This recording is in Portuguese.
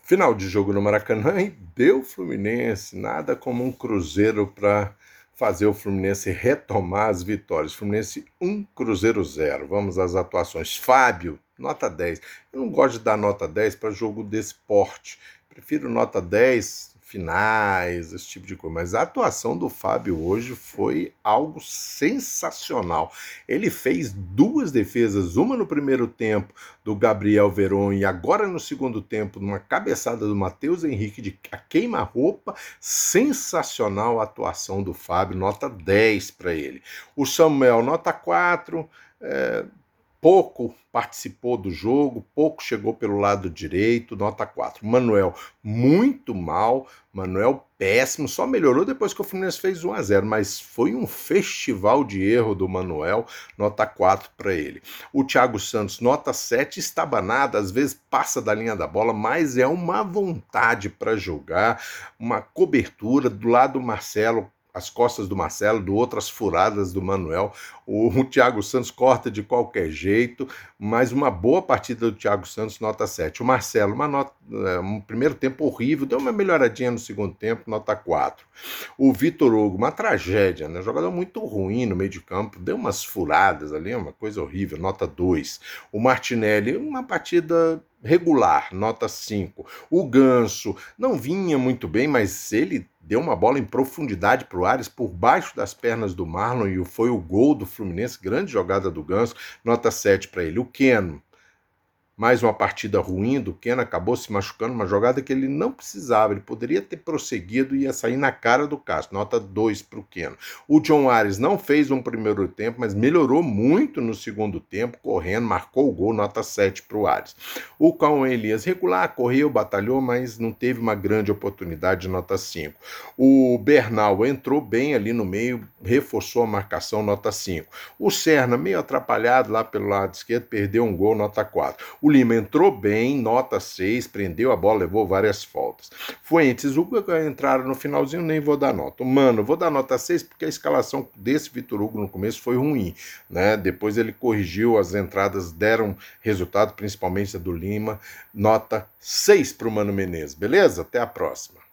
Final de jogo no Maracanã e deu Fluminense, nada como um Cruzeiro para fazer o Fluminense retomar as vitórias. Fluminense 1, Cruzeiro 0. Vamos às atuações. Fábio, nota 10. Eu não gosto de dar nota 10 para jogo desse porte. Prefiro nota 10 finais, esse tipo de coisa. Mas a atuação do Fábio hoje foi algo sensacional. Ele fez duas defesas, uma no primeiro tempo do Gabriel Veron e agora no segundo tempo, numa cabeçada do Matheus Henrique de queima-roupa. Sensacional a atuação do Fábio, nota 10 para ele. O Samuel, nota 4. Pouco participou do jogo, pouco chegou pelo lado direito, nota 4. Manuel, muito mal, Manuel péssimo, só melhorou depois que o Fluminense fez 1-0, mas foi um festival de erro do Manuel, nota 4 para ele. O Thiago Santos, nota 7, estabanado, às vezes passa da linha da bola, mas é uma vontade para jogar, uma cobertura do lado do Marcelo, as costas do Marcelo, do outro as furadas do Manuel. O Thiago Santos corta de qualquer jeito, mas uma boa partida do Thiago Santos, nota 7. O Marcelo, um primeiro tempo horrível, deu uma melhoradinha no segundo tempo, nota 4. O Vitor Hugo, uma tragédia, né? Jogador muito ruim no meio de campo, deu umas furadas ali, uma coisa horrível, nota 2. O Martinelli, uma partida regular, nota 5. O Ganso não vinha muito bem, mas ele deu uma bola em profundidade para o Ares, por baixo das pernas do Marlon, e foi o gol do Fluminense, grande jogada do Ganso, nota 7 para ele. O Keno, mais uma partida ruim do Keno, acabou se machucando, uma jogada que ele não precisava, ele poderia ter prosseguido e ia sair na cara do Castro, nota 2 para o Keno. O John Ares não fez um primeiro tempo, mas melhorou muito no segundo tempo, correndo, marcou o gol, nota 7 para o Ares. O Cauã Elias regular, correu, batalhou, mas não teve uma grande oportunidade, nota 5. O Bernal entrou bem ali no meio, reforçou a marcação, nota 5. O Serna, meio atrapalhado lá pelo lado esquerdo, perdeu um gol, nota 4. O Lima entrou bem, nota 6, prendeu a bola, levou várias faltas. Fuentes, Hugo entraram no finalzinho, nem vou dar nota. Mano, vou dar nota 6 porque a escalação desse Vitor Hugo no começo foi ruim, né? Depois ele corrigiu, as entradas deram resultado, principalmente a do Lima. Nota 6 para o Mano Menezes, beleza? Até a próxima.